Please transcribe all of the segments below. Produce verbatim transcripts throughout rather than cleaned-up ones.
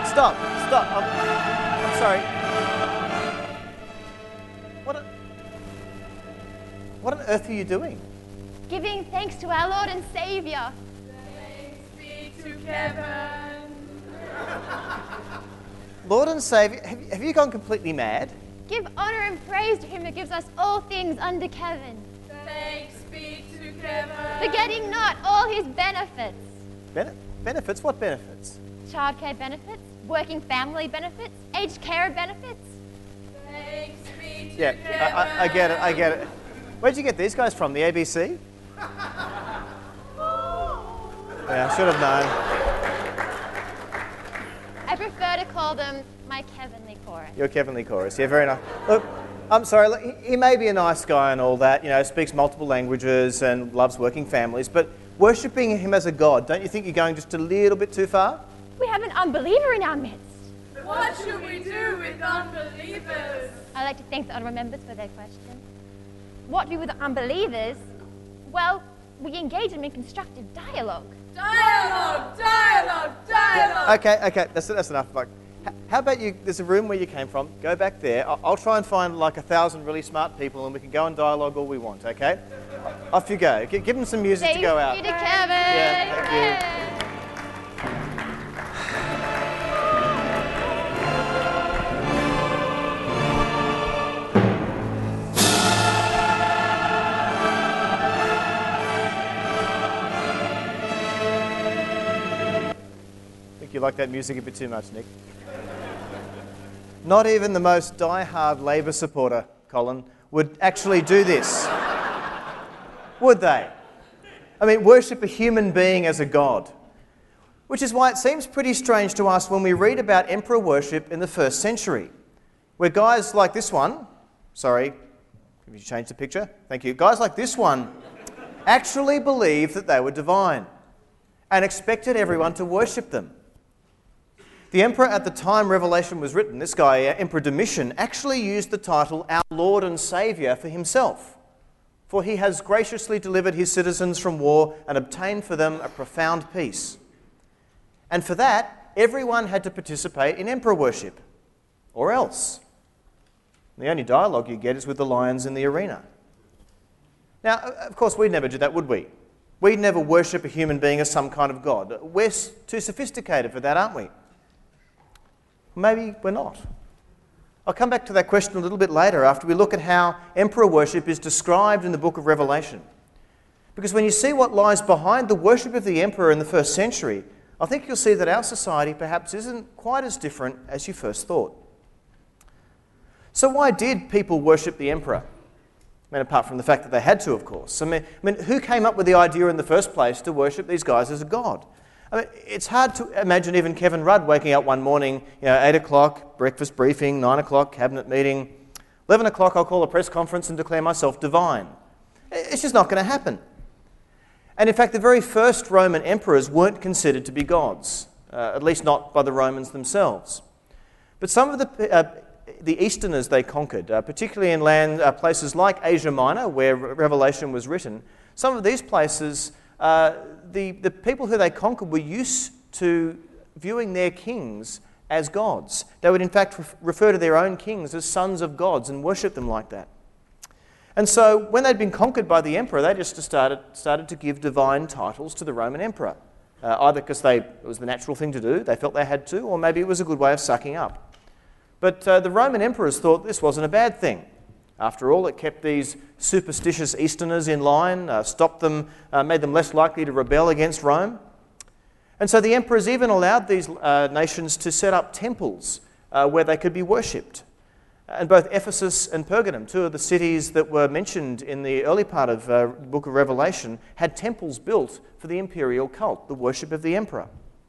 stop, stop. I'm, I'm sorry. What on, what on earth are you doing? Giving thanks to our Lord and Saviour. Thanks be to Kevin. Lord and Saviour, have, have you gone completely mad? Give honour and praise to him that gives us all things under Kevin. Thanks be to Kevin. Forgetting not all his benefits. Bene- benefits? What benefits? Childcare benefits, working family benefits, aged carer benefits. Thanks be to Yeah, Kevin. I, I, I get it, I get it. Where'd you get these guys from, the A B C? Yeah, I should have known. I prefer to call them my Kevinly chorus. Your Kevinly chorus, yeah, very nice. Look, I'm sorry, look, he, he may be a nice guy and all that, you know, speaks multiple languages and loves working families, but worshipping him as a god, don't you think you're going just a little bit too far? We have an unbeliever in our midst. What should we do with unbelievers? I'd like to thank the honourable members for their question. What do we do with unbelievers? Well, we engage them in constructive dialogue. Dialogue, dialogue, dialogue. Okay, okay, that's, that's enough. Like, h- how about you, there's a room where you came from, go back there. I'll, I'll try and find like a thousand really smart people and we can go and dialogue all we want, okay? Off you go. G- give them some music to go out. Thank you to Kevin. Yeah, thank you. You like that music a bit too much, Nick. Not even the most die-hard Labor supporter, Colin, would actually do this. Would they? I mean, worship a human being as a god. Which is why it seems pretty strange to us when we read about emperor worship in the first century, where guys like this one, sorry, have you changed the picture? Thank you. Guys like this one actually believed that they were divine and expected everyone to worship them. The emperor at the time Revelation was written, this guy, uh, Emperor Domitian, actually used the title Our Lord and Saviour for himself, for he has graciously delivered his citizens from war and obtained for them a profound peace. And for that, everyone had to participate in emperor worship, or else. The only dialogue you get is with the lions in the arena. Now, of course, we'd never do that, would we? We'd never worship a human being as some kind of god. We're s- too sophisticated for that, aren't we? Maybe we're not. I'll come back to that question a little bit later after we look at how emperor worship is described in the book of Revelation. Because when you see what lies behind the worship of the emperor in the first century, I think you'll see that our society perhaps isn't quite as different as you first thought. So why did people worship the emperor? I mean, apart from the fact that they had to, of course. I mean, I mean, who came up with the idea in the first place to worship these guys as a god? I mean, it's hard to imagine even Kevin Rudd waking up one morning, you know, eight o'clock, breakfast briefing, nine o'clock, cabinet meeting, eleven o'clock, I'll call a press conference and declare myself divine. It's just not going to happen. And in fact, the very first Roman emperors weren't considered to be gods, uh, at least not by the Romans themselves. But some of the, uh, the Easterners they conquered, uh, particularly in land uh, places like Asia Minor, where Revelation was written, some of these places, uh, the, the people who they conquered were used to viewing their kings as gods. They would in fact re- refer to their own kings as sons of gods and worship them like that. And so when they'd been conquered by the emperor, they just started, started to give divine titles to the Roman emperor, uh, either because they, it was the natural thing to do, they felt they had to, or maybe it was a good way of sucking up. But uh, the Roman emperors thought this wasn't a bad thing. After all, it kept these superstitious Easterners in line, uh, stopped them, uh, made them less likely to rebel against Rome. And so the emperors even allowed these uh, nations to set up temples uh, where they could be worshipped. And both Ephesus and Pergamum, two of the cities that were mentioned in the early part of uh, the book of Revelation, had temples built for the imperial cult, the worship of the emperor.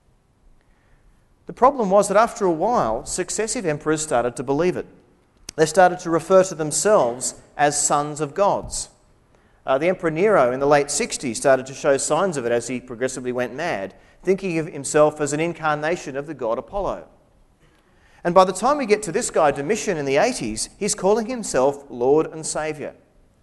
The problem was that after a while, successive emperors started to believe it. They started to refer to themselves as sons of gods. Uh, the Emperor Nero in the late sixties started to show signs of it as he progressively went mad, thinking of himself as an incarnation of the god Apollo. And by the time we get to this guy, Domitian, in the eighties, he's calling himself Lord and Saviour.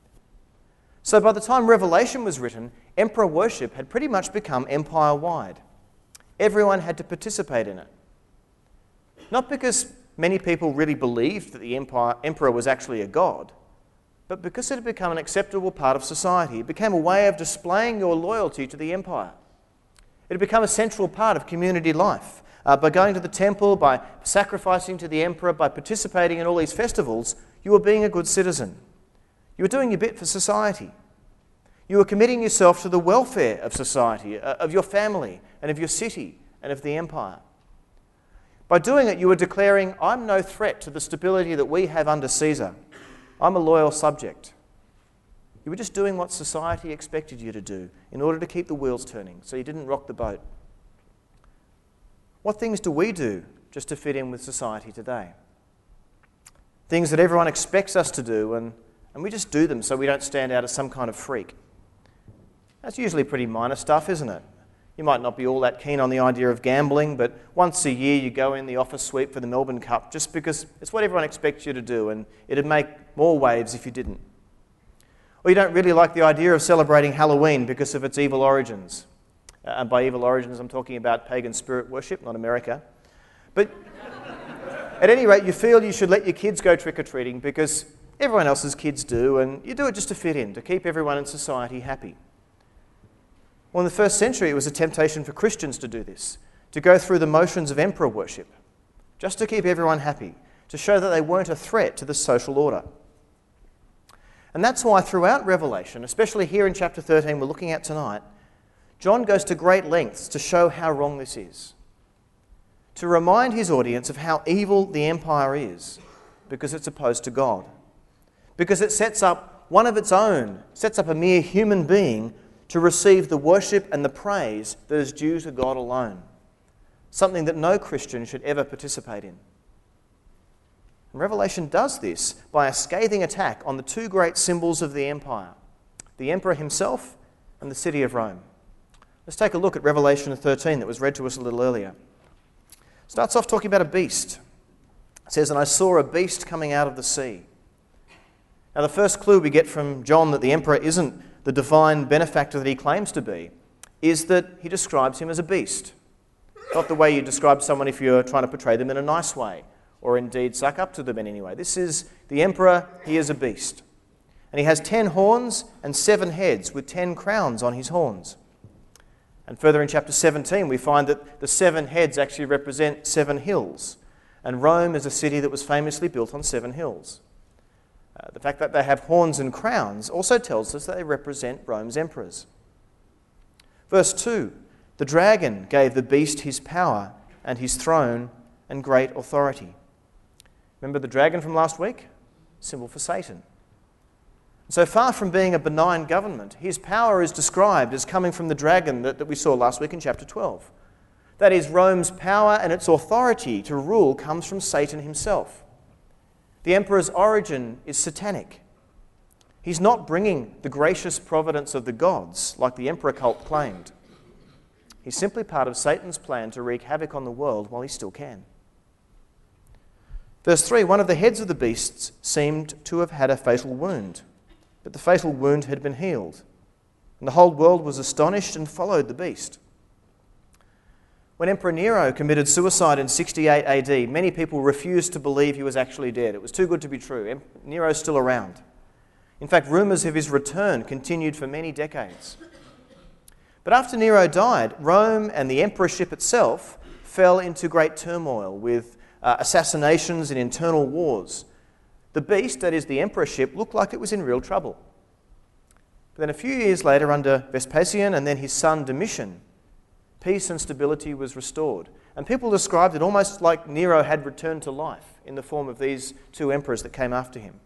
So by the time Revelation was written, emperor worship had pretty much become empire-wide. Everyone had to participate in it. not because many people really believed that the empire, emperor was actually a god, but because it had become an acceptable part of society. It became a way of displaying your loyalty to the empire. It had become a central part of community life. Uh, by going to the temple, by sacrificing to the emperor, by participating in all these festivals, you were being a good citizen. You were doing your bit for society. You were committing yourself to the welfare of society, uh, of your family, and of your city, and of the empire. By doing it, you were declaring, I'm no threat to the stability that we have under Caesar. I'm a loyal subject. You were just doing what society expected you to do in order to keep the wheels turning, so you didn't rock the boat. What things do we do just to fit in with society today? Things that everyone expects us to do, and, and we just do them so we don't stand out as some kind of freak. That's usually pretty minor stuff, isn't it? You might not be all that keen on the idea of gambling, but once a year you go in the office suite for the Melbourne Cup just because it's what everyone expects you to do, and it'd make more waves if you didn't. Or you don't really like the idea of celebrating Halloween because of its evil origins. Uh, and by evil origins, I'm talking about pagan spirit worship, not America. But at any rate, you feel you should let your kids go trick-or-treating because everyone else's kids do, and you do it just to fit in, to keep everyone in society happy. Well, in the first century, it was a temptation for Christians to do this, to go through the motions of emperor worship, just to keep everyone happy, to show that they weren't a threat to the social order. And that's why throughout Revelation, especially here in chapter thirteen we're looking at tonight, John goes to great lengths to show how wrong this is, to remind his audience of how evil the empire is, because it's opposed to God, because it sets up one of its own, sets up a mere human being to receive the worship and the praise that is due to God alone, something that no Christian should ever participate in. And Revelation does this by a scathing attack on the two great symbols of the empire, the emperor himself and the city of Rome. Let's take a look at Revelation thirteen that was read to us a little earlier. It starts off talking about a beast. It says, "And I saw a beast coming out of the sea." Now the first clue we get from John that the emperor isn't the divine benefactor that he claims to be is that he describes him as a beast. Not the way you describe someone if you're trying to portray them in a nice way, or indeed suck up to them in any way. This is the emperor, he is a beast. And he has ten horns and seven heads with ten crowns on his horns. And further in chapter seventeen we find that the seven heads actually represent seven hills. And Rome is a city that was famously built on seven hills. Uh, the fact that they have horns and crowns also tells us that they represent Rome's emperors. Verse two, "The dragon gave the beast his power and his throne and great authority." Remember the dragon from last week? Symbol for Satan. So far from being a benign government, his power is described as coming from the dragon that, that we saw last week in chapter twelve. That is, Rome's power and its authority to rule comes from Satan himself. The emperor's origin is satanic. He's not bringing the gracious providence of the gods like the emperor cult claimed. He's simply part of Satan's plan to wreak havoc on the world while he still can. Verse three, "One of the heads of the beasts seemed to have had a fatal wound, but the fatal wound had been healed, and the whole world was astonished and followed the beast." When Emperor Nero committed suicide in sixty-eight A D, many people refused to believe he was actually dead. It was too good to be true. Nero's still around. In fact, rumours of his return continued for many decades. But after Nero died, Rome and the emperorship itself fell into great turmoil with uh, assassinations and internal wars. The beast, that is the emperorship, looked like it was in real trouble. But then a few years later, under Vespasian and then his son Domitian, peace and stability was restored. And people described it almost like Nero had returned to life in the form of these two emperors that came after him.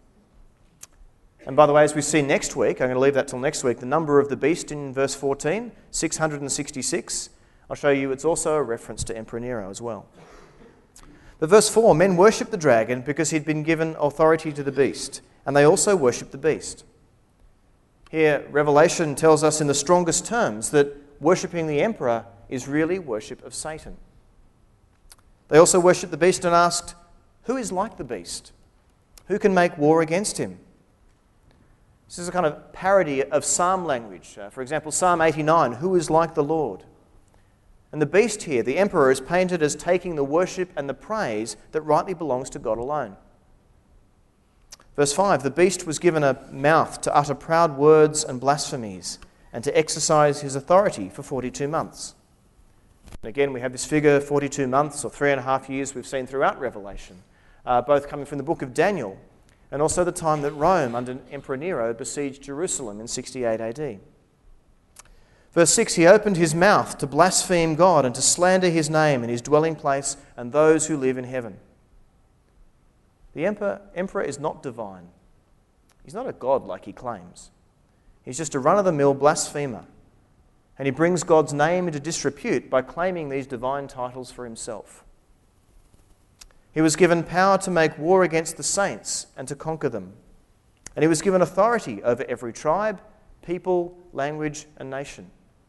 And by the way, as we see next week, I'm going to leave that till next week, the number of the beast in verse fourteen, six hundred sixty-six, I'll show you it's also a reference to Emperor Nero as well. But verse four, "Men worshipped the dragon because he'd been given authority to the beast, and they also worshipped the beast." Here, Revelation tells us in the strongest terms that worshipping the emperor is really worship of Satan. They also worshipped the beast and asked, "Who is like the beast? Who can make war against him?" This is a kind of parody of psalm language. Uh, for example, Psalm eighty-nine, "Who is like the Lord?" And the beast here, the emperor, is painted as taking the worship and the praise that rightly belongs to God alone. Verse five, the beast was given a mouth to utter proud words and blasphemies and to exercise his authority for forty-two months. And again, we have this figure, forty-two months or three and a half years we've seen throughout Revelation, uh, both coming from the book of Daniel and also the time that Rome under Emperor Nero besieged Jerusalem in sixty-eight A D. Verse six, he opened his mouth to blaspheme God and to slander his name and his dwelling place and those who live in heaven. The emperor, emperor is not divine. He's not a god like he claims. He's just a run-of-the-mill blasphemer. And he brings God's name into disrepute by claiming these divine titles for himself. He was given power to make war against the saints and to conquer them. And he was given authority over every tribe, people, language, and nation.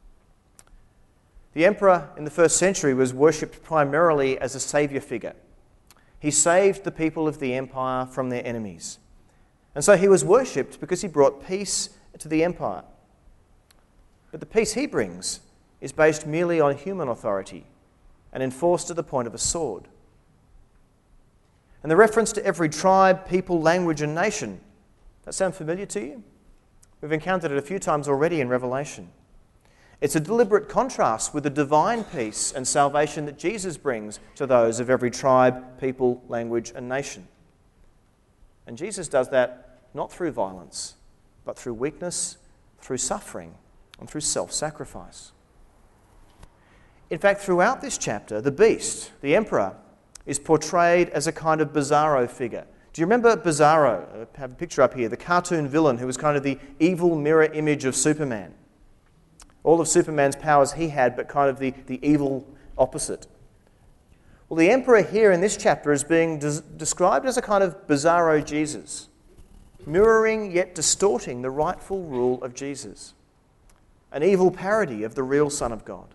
The emperor in the first century was worshipped primarily as a saviour figure. He saved the people of the empire from their enemies. And so he was worshipped because he brought peace to the empire. But the peace he brings is based merely on human authority and enforced to the point of a sword. And the reference to every tribe, people, language, and nation, that sound familiar to you? We've encountered it a few times already in Revelation. It's a deliberate contrast with the divine peace and salvation that Jesus brings to those of every tribe, people, language, and nation. And Jesus does that not through violence, but through weakness, through suffering, and through self-sacrifice. In fact, throughout this chapter, the beast, the emperor, is portrayed as a kind of bizarro figure. Do you remember Bizarro? I have a picture up here, the cartoon villain who was kind of the evil mirror image of Superman. All of Superman's powers he had, but kind of the, the evil opposite. Well, the emperor here in this chapter is being des- described as a kind of bizarro Jesus, mirroring yet distorting the rightful rule of Jesus, an evil parody of the real Son of God.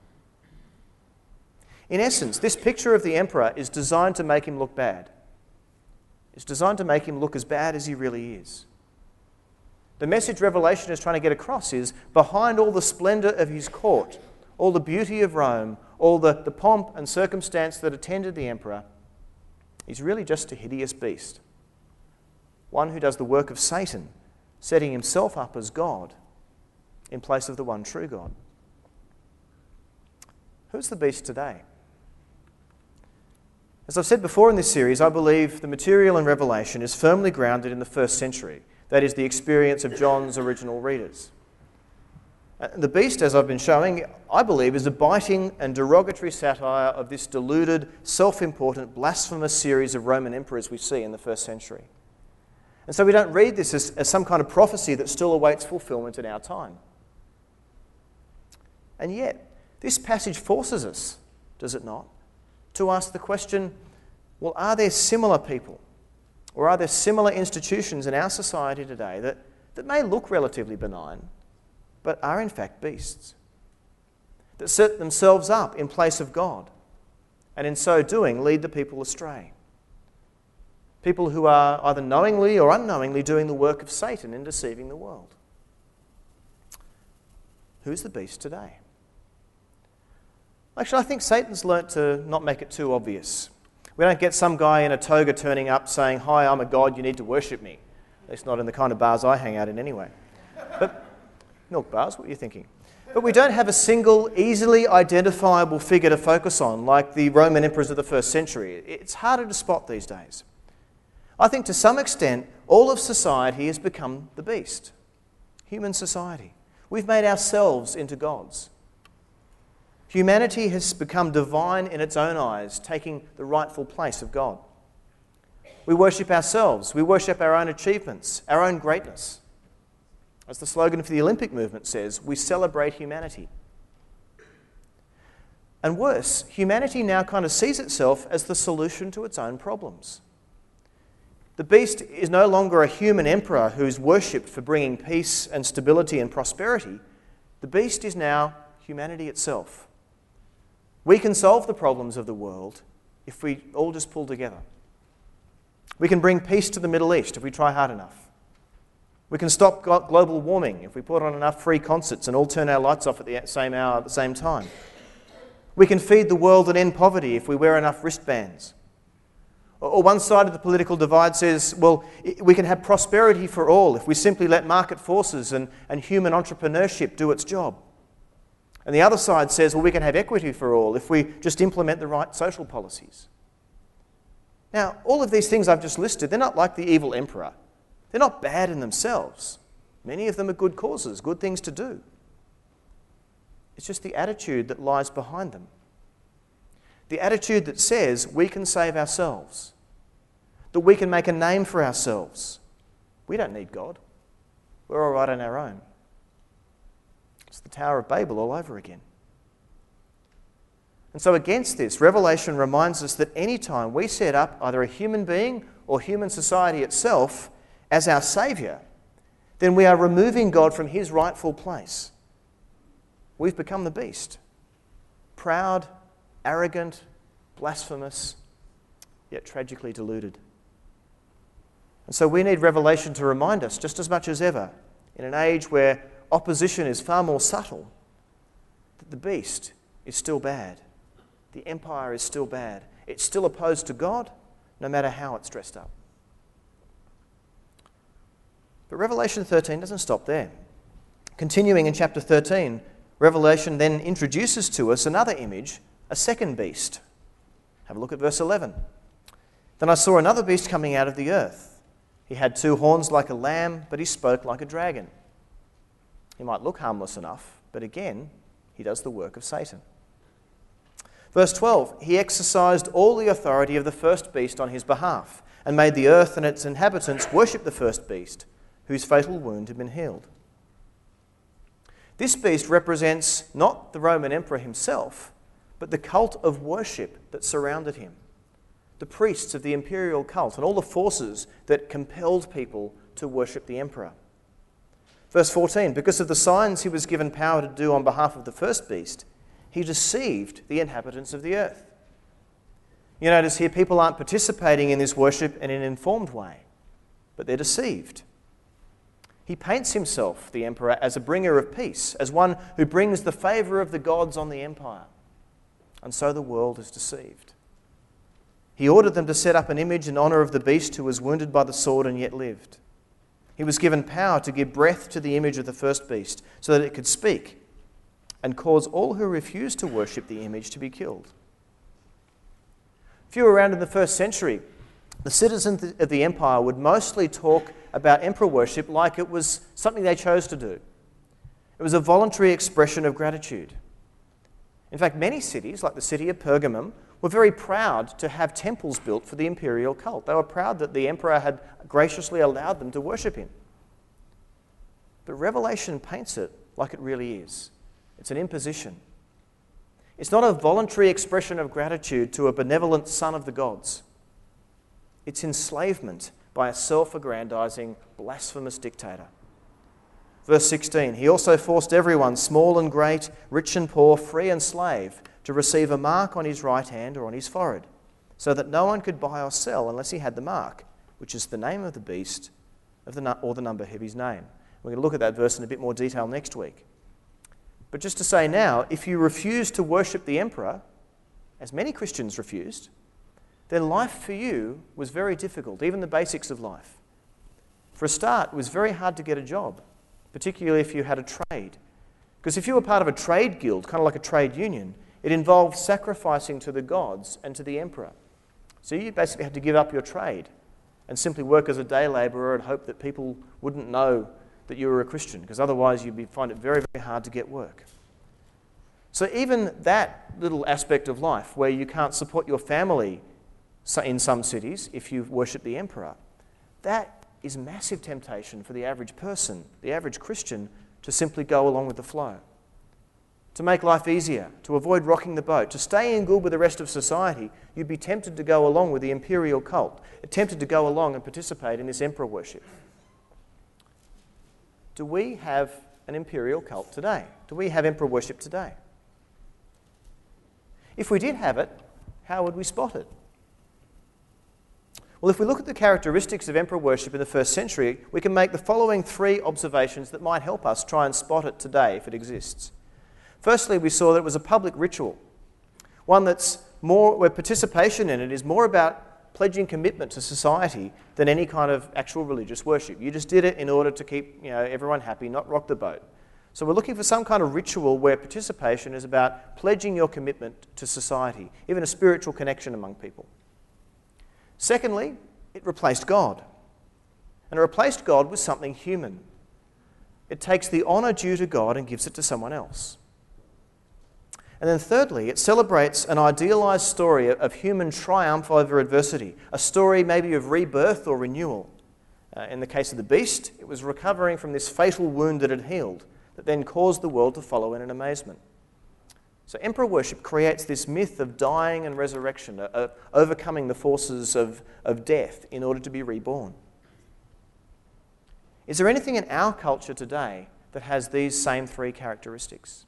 In essence, this picture of the emperor is designed to make him look bad. It's designed to make him look as bad as he really is. The message Revelation is trying to get across is, behind all the splendour of his court, all the beauty of Rome, all the, the pomp and circumstance that attended the emperor, he's really just a hideous beast. One who does the work of Satan, setting himself up as God in place of the one true God. Who's the beast today? As I've said before in this series, I believe the material in Revelation is firmly grounded in the first century. That is the experience of John's original readers. The beast, as I've been showing, I believe is a biting and derogatory satire of this deluded, self-important, blasphemous series of Roman emperors we see in the first century. And so we don't read this as, as some kind of prophecy that still awaits fulfillment in our time. And yet, this passage forces us, does it not, to ask the question, well, are there similar people, or are there similar institutions in our society today that, that may look relatively benign, but are in fact beasts, that set themselves up in place of God, and in so doing lead the people astray? People who are either knowingly or unknowingly doing the work of Satan in deceiving the world. Who's the beast today? Actually, I think Satan's learnt to not make it too obvious. We don't get some guy in a toga turning up saying, "Hi, I'm a god, you need to worship me." At least not in the kind of bars I hang out in anyway. But milk bars, what are you thinking? But we don't have a single, easily identifiable figure to focus on like the Roman emperors of the first century. It's harder to spot these days. I think to some extent, all of society has become the beast. Human society. We've made ourselves into gods. Humanity has become divine in its own eyes, taking the rightful place of God. We worship ourselves. We worship our own achievements, our own greatness. As the slogan for the Olympic movement says, we celebrate humanity. And worse, humanity now kind of sees itself as the solution to its own problems. The beast is no longer a human emperor who's worshipped for bringing peace and stability and prosperity. The beast is now humanity itself. We can solve the problems of the world if we all just pull together. We can bring peace to the Middle East if we try hard enough. We can stop global warming if we put on enough free concerts and all turn our lights off at the same hour at the same time. We can feed the world and end poverty if we wear enough wristbands. Or one side of the political divide says, well, we can have prosperity for all if we simply let market forces and, and human entrepreneurship do its job. And the other side says, well, we can have equity for all if we just implement the right social policies. Now, all of these things I've just listed, they're not like the evil emperor. They're not bad in themselves. Many of them are good causes, good things to do. It's just the attitude that lies behind them. The attitude that says we can save ourselves, that we can make a name for ourselves. We don't need God. We're all right on our own. It's the Tower of Babel all over again. And so against this, Revelation reminds us that any time we set up either a human being or human society itself as our saviour, then we are removing God from his rightful place. We've become the beast. Proud, arrogant, blasphemous, yet tragically deluded. And so we need Revelation to remind us, just as much as ever, in an age where opposition is far more subtle, that the beast is still bad. The empire is still bad. It's still opposed to God, no matter how it's dressed up. But Revelation thirteen doesn't stop there. Continuing in chapter thirteen, Revelation then introduces to us another image, a second beast. Have a look at verse eleven. Then I saw another beast coming out of the earth. He had two horns like a lamb, but he spoke like a dragon. He might look harmless enough, but again, he does the work of Satan. Verse twelve, he exercised all the authority of the first beast on his behalf, and made the earth and its inhabitants worship the first beast, whose fatal wound had been healed. This beast represents not the Roman emperor himself, but the cult of worship that surrounded him. The priests of the imperial cult and all the forces that compelled people to worship the emperor. Verse fourteen, because of the signs he was given power to do on behalf of the first beast, he deceived the inhabitants of the earth. You notice here people aren't participating in this worship in an informed way, but they're deceived. He paints himself, the emperor, as a bringer of peace, as one who brings the favour of the gods on the empire. And so the world is deceived. He ordered them to set up an image in honour of the beast who was wounded by the sword and yet lived. He was given power to give breath to the image of the first beast so that it could speak and cause all who refused to worship the image to be killed. If you were around in the first century, the citizens of the empire would mostly talk about emperor worship like it was something they chose to do. It was a voluntary expression of gratitude. In fact, many cities, like the city of Pergamum, were very proud to have temples built for the imperial cult. They were proud that the emperor had graciously allowed them to worship him. But Revelation paints it like it really is. It's an imposition. It's not a voluntary expression of gratitude to a benevolent son of the gods. It's enslavement by a self-aggrandizing, blasphemous dictator. Verse sixteen, he also forced everyone, small and great, rich and poor, free and slave, to receive a mark on his right hand or on his forehead, so that no one could buy or sell unless he had the mark, which is the name of the beast of the, or the number of his name. We're going to look at that verse in a bit more detail next week. But just to say now, if you refuse to worship the emperor, as many Christians refused, then life for you was very difficult, even the basics of life. For a start, it was very hard to get a job, particularly if you had a trade. Because if you were part of a trade guild, kind of like a trade union, it involved sacrificing to the gods and to the emperor. So you basically had to give up your trade and simply work as a day labourer and hope that people wouldn't know that you were a Christian, because otherwise you'd find it very, very hard to get work. So even that little aspect of life where you can't support your family in some cities if you worship the emperor, that is massive temptation for the average person, the average Christian, to simply go along with the flow. To make life easier, to avoid rocking the boat, to stay in good with the rest of society, you'd be tempted to go along with the imperial cult, tempted to go along and participate in this emperor worship. Do we have an imperial cult today? Do we have emperor worship today? If we did have it, how would we spot it? Well, if we look at the characteristics of emperor worship in the first century, we can make the following three observations that might help us try and spot it today if it exists. Firstly, we saw that it was a public ritual. one that's more, where participation in it is more about pledging commitment to society than any kind of actual religious worship. You just did it in order to keep, you know, everyone happy, not rock the boat. So we're looking for some kind of ritual where participation is about pledging your commitment to society, even a spiritual connection among people. Secondly, it replaced God. And it replaced God with something human. It takes the honour due to God and gives it to someone else. And then thirdly, it celebrates an idealised story of human triumph over adversity, a story maybe of rebirth or renewal. Uh, in the case of the beast, it was recovering from this fatal wound that had healed, that then caused the world to follow in an amazement. So emperor worship creates this myth of dying and resurrection, of overcoming the forces of, of death in order to be reborn. Is there anything in our culture today that has these same three characteristics?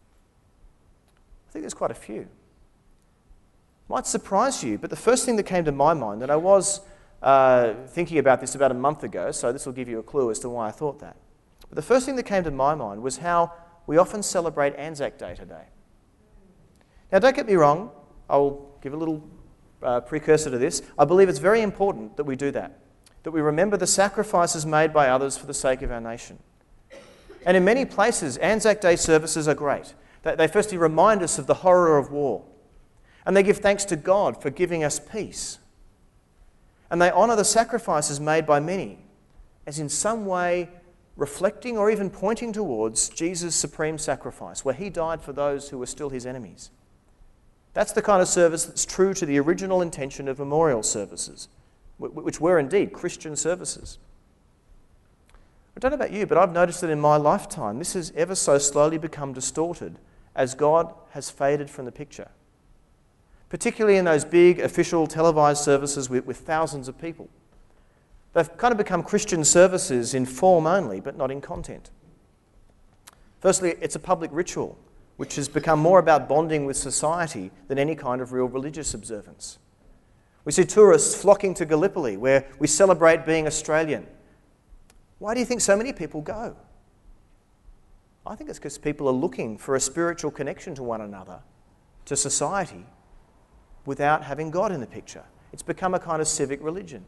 I think there's quite a few. Might surprise you, but the first thing that came to my mind, and I was uh, thinking about this about a month ago, so this will give you a clue as to why I thought that. But the first thing that came to my mind was how we often celebrate Anzac Day today. Now, don't get me wrong, I'll give a little uh, precursor to this. I believe it's very important that we do that, that we remember the sacrifices made by others for the sake of our nation. And in many places, Anzac Day services are great. They, they firstly remind us of the horror of war, and they give thanks to God for giving us peace. And they honour the sacrifices made by many, as in some way reflecting or even pointing towards Jesus' supreme sacrifice, where he died for those who were still his enemies. That's the kind of service that's true to the original intention of memorial services, which were indeed Christian services. I don't know about you, but I've noticed that in my lifetime, this has ever so slowly become distorted as God has faded from the picture, particularly in those big official televised services with, with thousands of people. They've kind of become Christian services in form only, but not in content. Firstly, it's a public ritual, which has become more about bonding with society than any kind of real religious observance. We see tourists flocking to Gallipoli, where we celebrate being Australian. Why do you think so many people go? I think it's because people are looking for a spiritual connection to one another, to society, without having God in the picture. It's become a kind of civic religion.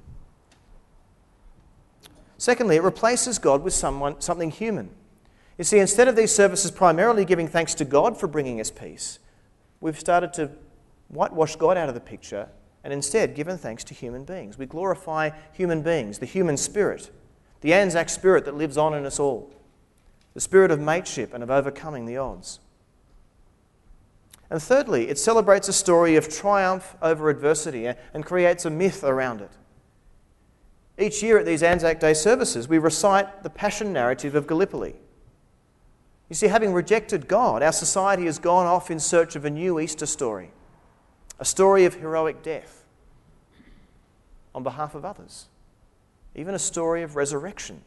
Secondly, it replaces God with someone, something human. You see, instead of these services primarily giving thanks to God for bringing us peace, we've started to whitewash God out of the picture and instead given thanks to human beings. We glorify human beings, the human spirit, the Anzac spirit that lives on in us all, the spirit of mateship and of overcoming the odds. And thirdly, it celebrates a story of triumph over adversity and creates a myth around it. Each year at these Anzac Day services, we recite the passion narrative of Gallipoli. You see, having rejected God, our society has gone off in search of a new Easter story, a story of heroic death on behalf of others, even a story of resurrection.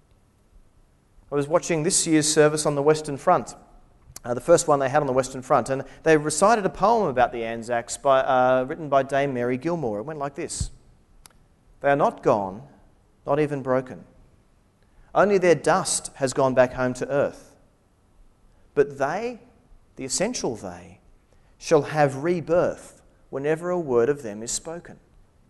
I was watching this year's service on the Western Front, uh, the first one they had on the Western Front, and they recited a poem about the Anzacs by, uh, written by Dame Mary Gilmore. It went like this: "They are not gone, not even broken. Only their dust has gone back home to earth. But they, the essential they, shall have rebirth whenever a word of them is spoken."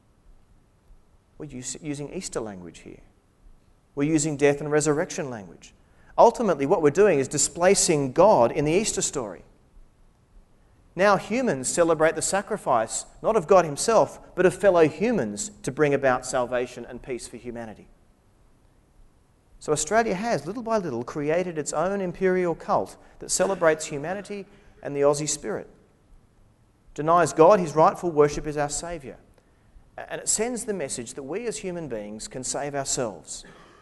We're using Easter language here. We're using death and resurrection language. Ultimately, what we're doing is displacing God in the Easter story. Now humans celebrate the sacrifice, not of God himself, but of fellow humans to bring about salvation and peace for humanity. So Australia has, little by little, created its own imperial cult that celebrates humanity and the Aussie spirit, denies God his rightful worship as our saviour, and it sends the message that we as human beings can save ourselves.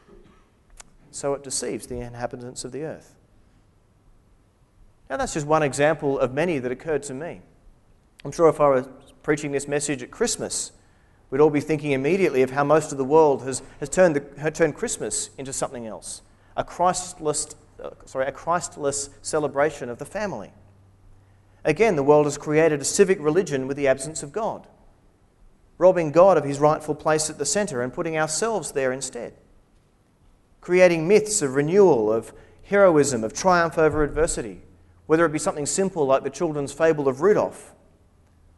So it deceives the inhabitants of the earth. Now that's just one example of many that occurred to me. I'm sure if I were preaching this message at Christmas, we'd all be thinking immediately of how most of the world has, has turned, the, has turned Christmas into something else, a Christless, uh, sorry, a Christless celebration of the family. Again, the world has created a civic religion with the absence of God, robbing God of his rightful place at the centre and putting ourselves there instead, creating myths of renewal, of heroism, of triumph over adversity, whether it be something simple like the children's fable of Rudolph,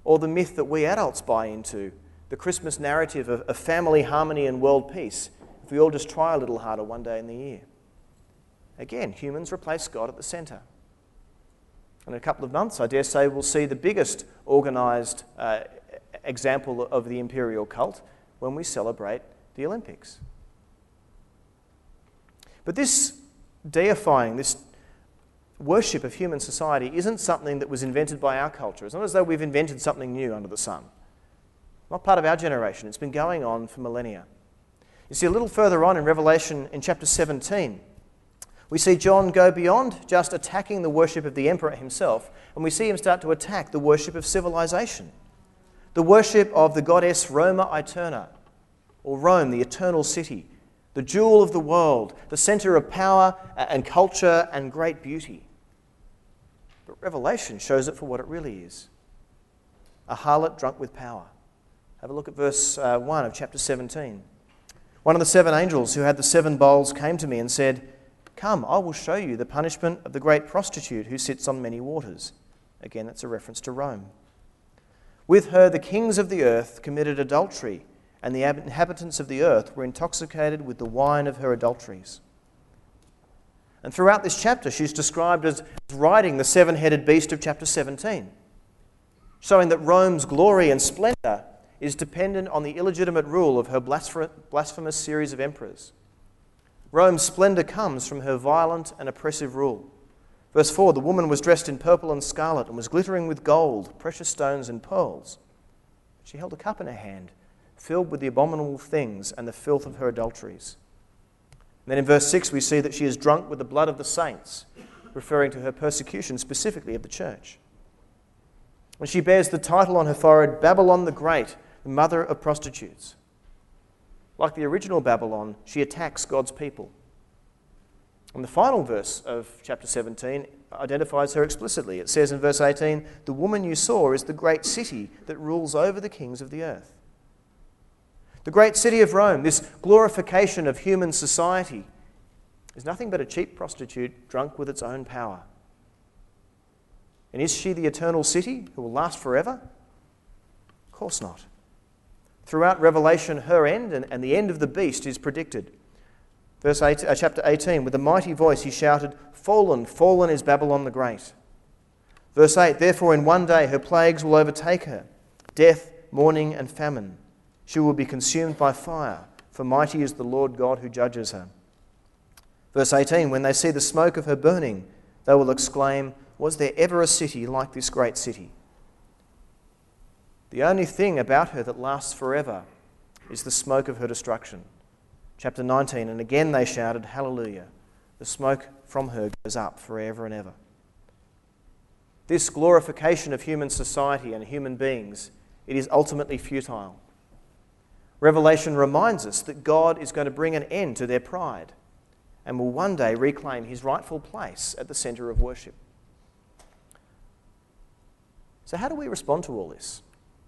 or the myth that we adults buy into, the Christmas narrative of, of family harmony and world peace, if we all just try a little harder one day in the year. Again, humans replace God at the centre. In a couple of months, I dare say, we'll see the biggest organised uh, example of the imperial cult when we celebrate the Olympics. But this deifying, this worship of human society isn't something that was invented by our culture. It's not as though we've invented something new under the sun. Not part of our generation. It's been going on for millennia. You see, a little further on in Revelation, in chapter seventeen, we see John go beyond just attacking the worship of the emperor himself, and we see him start to attack the worship of civilization, the worship of the goddess Roma Aeterna, or Rome, the eternal city, the jewel of the world, the centre of power and culture and great beauty. But Revelation shows it for what it really is, a harlot drunk with power. Have a look at verse uh, one of chapter seventeen. One of the seven angels who had the seven bowls came to me and said, "Come, I will show you the punishment of the great prostitute who sits on many waters." Again, that's a reference to Rome. "With her the kings of the earth committed adultery, and the inhabitants of the earth were intoxicated with the wine of her adulteries." And throughout this chapter, she's described as riding the seven-headed beast of chapter seventeen, showing that Rome's glory and splendour is dependent on the illegitimate rule of her blasphemous series of emperors. Rome's splendour comes from her violent and oppressive rule. Verse four, "The woman was dressed in purple and scarlet and was glittering with gold, precious stones and pearls. She held a cup in her hand, filled with the abominable things and the filth of her adulteries." And then in verse six we see that she is drunk with the blood of the saints, referring to her persecution specifically of the church. And she bears the title on her forehead, Babylon the Great, the mother of prostitutes. Like the original Babylon, she attacks God's people. And the final verse of chapter seventeen identifies her explicitly. It says in verse eighteen, "The woman you saw is the great city that rules over the kings of the earth." The great city of Rome, this glorification of human society, is nothing but a cheap prostitute drunk with its own power. And is she the eternal city who will last forever? Of course not. Throughout Revelation, her end and, and the end of the beast is predicted. Verse eight, uh, chapter eighteen, "With a mighty voice he shouted, 'Fallen, fallen is Babylon the Great.' Verse eight, "Therefore in one day her plagues will overtake her, death, mourning and famine. She will be consumed by fire, for mighty is the Lord God who judges her." Verse eighteen, "When they see the smoke of her burning, they will exclaim, 'Was there ever a city like this great city?'" The only thing about her that lasts forever is the smoke of her destruction. Chapter nineteen, "And again they shouted, 'Hallelujah. The smoke from her goes up forever and ever.'" This glorification of human society and human beings, it is ultimately futile. Revelation reminds us that God is going to bring an end to their pride and will one day reclaim his rightful place at the centre of worship. So how do we respond to all this?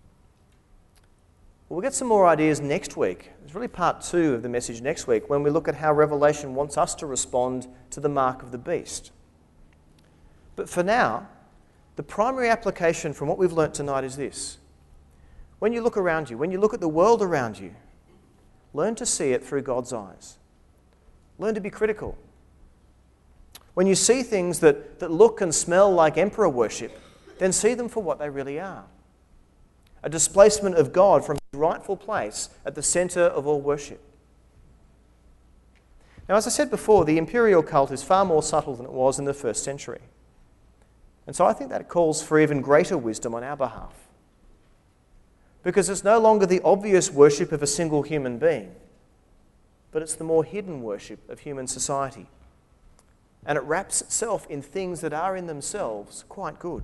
Well, we'll get some more ideas next week. It's really part two of the message next week when we look at how Revelation wants us to respond to the mark of the beast. But for now, the primary application from what we've learnt tonight is this. When you look around you, when you look at the world around you, learn to see it through God's eyes. Learn to be critical. When you see things that, that look and smell like emperor worship, then see them for what they really are. A displacement of God from his rightful place at the centre of all worship. Now, as I said before, the imperial cult is far more subtle than it was in the first century. And so I think that calls for even greater wisdom on our behalf. Because it's no longer the obvious worship of a single human being, but it's the more hidden worship of human society. And it wraps itself in things that are in themselves quite good.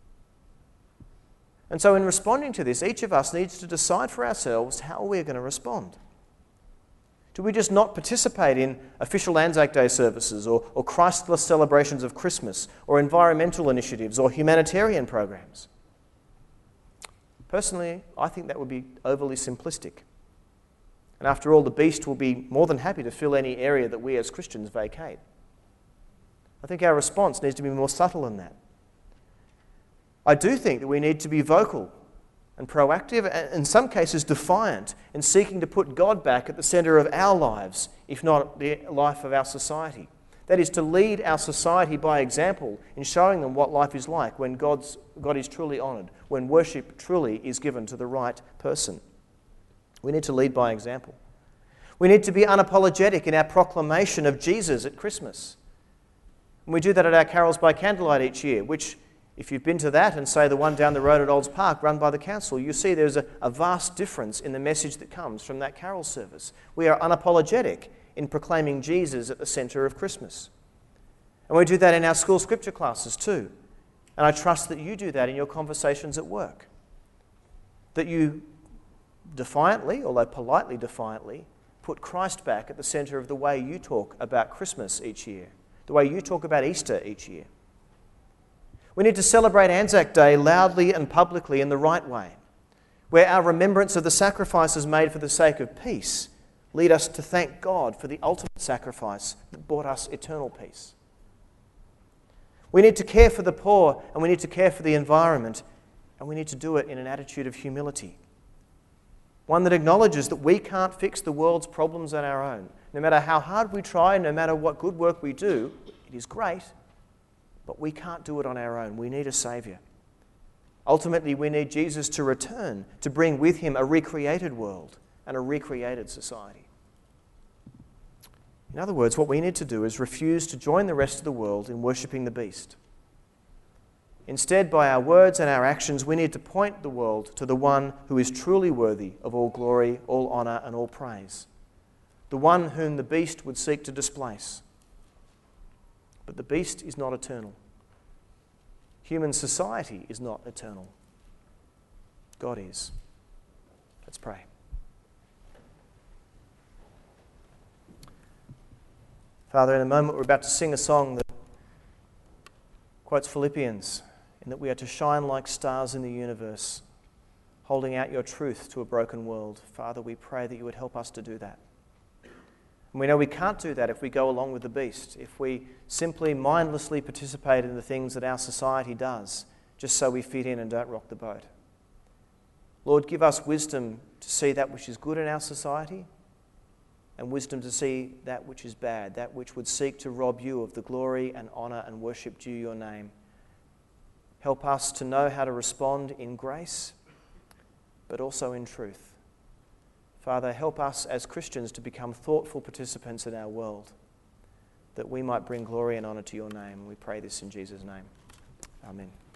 And so in responding to this, each of us needs to decide for ourselves how we're going to respond. Do we just not participate in official Anzac Day services or, or Christless celebrations of Christmas or environmental initiatives or humanitarian programs? Personally, I think that would be overly simplistic. And after all, the beast will be more than happy to fill any area that we as Christians vacate. I think our response needs to be more subtle than that. I do think that we need to be vocal and proactive, and in some cases defiant, in seeking to put God back at the centre of our lives, if not the life of our society. That is, to lead our society by example in showing them what life is like when God's, God is truly honoured, when worship truly is given to the right person. We need to lead by example. We need to be unapologetic in our proclamation of Jesus at Christmas. And we do that at our Carols by Candlelight each year, which, if you've been to that and say the one down the road at Olds Park run by the council, you see there's a, a vast difference in the message that comes from that carol service. We are unapologetic in proclaiming Jesus at the centre of Christmas. And we do that in our school scripture classes too. And I trust that you do that in your conversations at work. That you defiantly, although politely defiantly, put Christ back at the centre of the way you talk about Christmas each year, the way you talk about Easter each year. We need to celebrate Anzac Day loudly and publicly in the right way, where our remembrance of the sacrifices made for the sake of peace lead us to thank God for the ultimate sacrifice that brought us eternal peace. We need to care for the poor, and we need to care for the environment, and we need to do it in an attitude of humility. One that acknowledges that we can't fix the world's problems on our own. No matter how hard we try, no matter what good work we do, it is great, but we can't do it on our own. We need a Saviour. Ultimately, we need Jesus to return, to bring with him a recreated world and a recreated society. In other words, what we need to do is refuse to join the rest of the world in worshipping the beast. Instead, by our words and our actions, we need to point the world to the one who is truly worthy of all glory, all honour and all praise. The one whom the beast would seek to displace. But the beast is not eternal. Human society is not eternal. God is. Let's pray. Father, in a moment we're about to sing a song that quotes Philippians, in that we are to shine like stars in the universe, holding out your truth to a broken world. Father, we pray that you would help us to do that. And we know we can't do that if we go along with the beast, if we simply mindlessly participate in the things that our society does, just so we fit in and don't rock the boat. Lord, give us wisdom to see that which is good in our society, and wisdom to see that which is bad, that which would seek to rob you of the glory and honour and worship due your name. Help us to know how to respond in grace, but also in truth. Father, help us as Christians to become thoughtful participants in our world, that we might bring glory and honour to your name. We pray this in Jesus' name. Amen.